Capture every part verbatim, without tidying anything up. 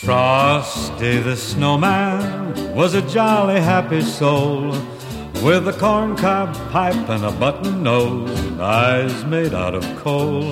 Frosty the Snowman was a jolly happy soul, with a corncob pipe and a button nose and eyes made out of coal.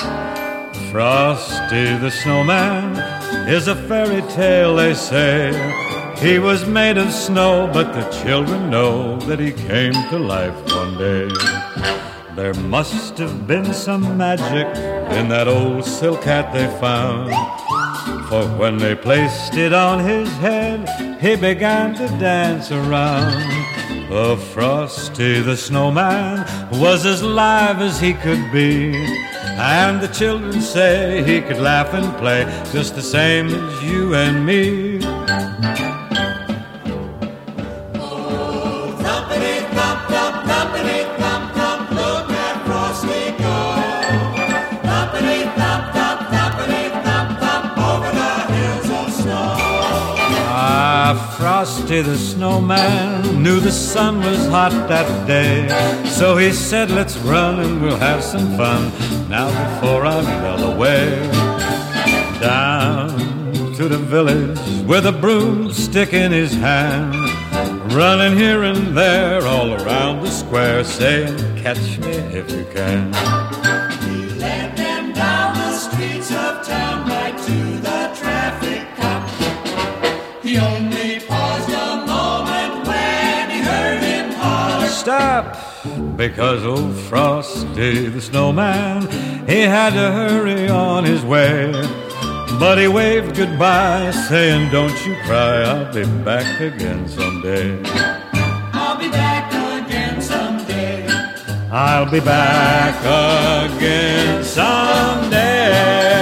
Frosty the Snowman is a fairy tale, they say. He was made of snow, but the children know that he came to life one day. There must have been some magic in that old silk hat they found, for when they placed it on his head, he began to dance around. Oh, Frosty the Snowman was as live as he could be, and the children say he could laugh and play just the same as you and me. Oh, thumpity-thump, thump, thumpity-thump, thump, look at Frosty go. Thumpity-thump, thump, thumpity-thump, thump, over the hills of snow. Ah, Frosty the Snowman knew the sun was hot that day, so he said, let's run and we'll have some fun now before I melt away. Down to the village with a broomstick in his hand, running here and there all around the square, saying, catch me if you can. He led them down the streets of town, right to the traffic cop. He only paused a moment when he heard him holler, stop! Because old Frosty the Snowman, he had to hurry on his way. But he waved goodbye, saying, don't you cry, I'll be back again someday. I'll be back again someday. I'll be back again someday.